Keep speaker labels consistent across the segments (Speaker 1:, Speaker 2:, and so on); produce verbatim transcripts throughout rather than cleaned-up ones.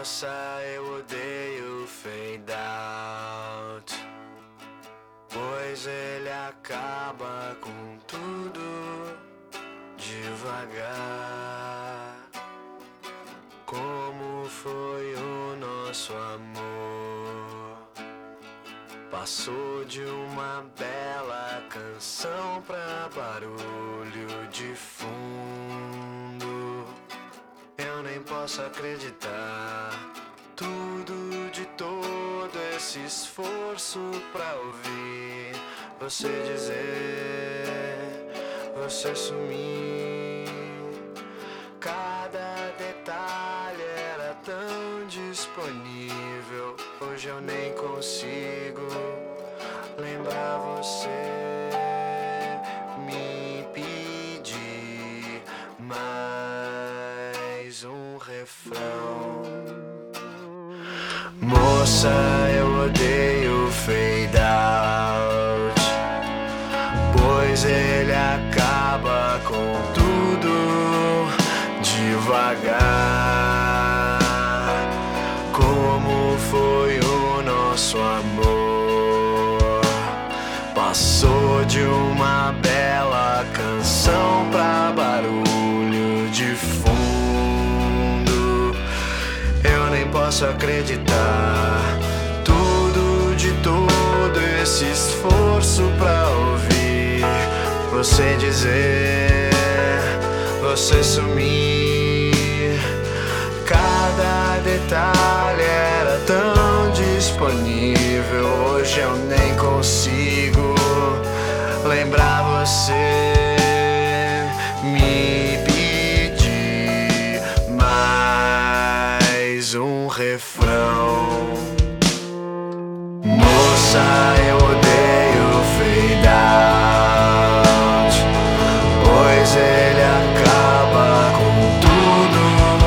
Speaker 1: Nossa, eu odeio fade out, pois ele acaba com tudo devagar. Como foi o nosso amor? Passou de uma bela canção pra barulho de fundo. Eu nem posso acreditar tudo de todo esse esforço pra ouvir você dizer, você sumir. Cada detalhe era tão disponível. Hoje eu nem consigo lembrar você. Me pedir mais um refrão. Moça, eu odeio fade out, pois ele acaba com tudo devagar. Como foi o nosso amor? Passou de uma bela canção pra barulho de fundo. Eu nem posso acreditar tudo de todo esse esforço pra ouvir você dizer, você sumir. Cada detalhe era tão disponível. Hoje eu nem consigo lembrar você. Me pedir mais um refrão. Moça, eu odeio fade out, pois ele acaba com tudo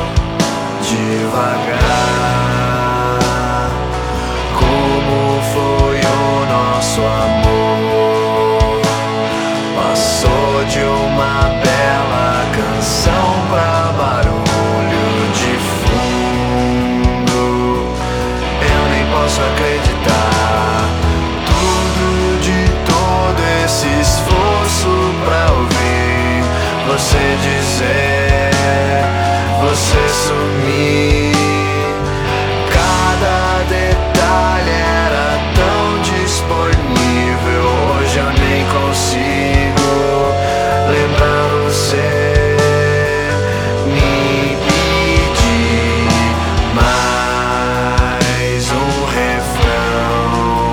Speaker 1: devagar. Como foi o nosso amor? Passou de uma bela canção pra barulho de fundo. Eu nem posso acreditar tudo de todo esse esforço pra ouvir você dizer, você sumir. Cada detalhe era tão disponível. Hoje eu nem consigo lembrar você. Me pedir mais um refrão.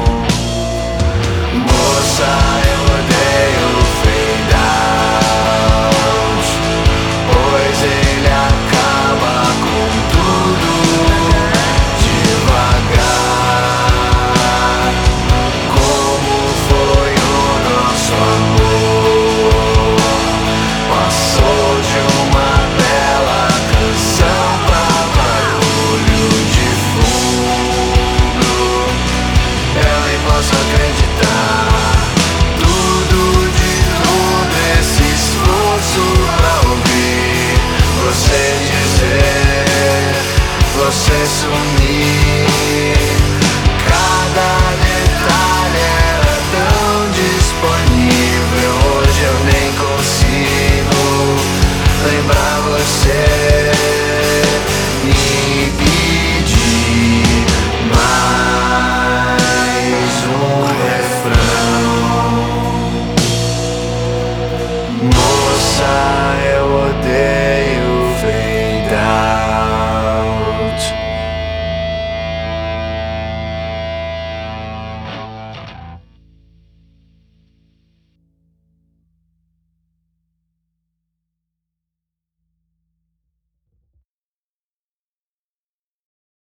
Speaker 1: Moça, eu odeio fade out, pois ele acaba com tudo devagar. Como foi o nosso amor? Passou de uma bela canção pra barulho de fundo. Eu nem posso acreditar tudo de todo esse esforço pra ouvir você dizer, você sumir.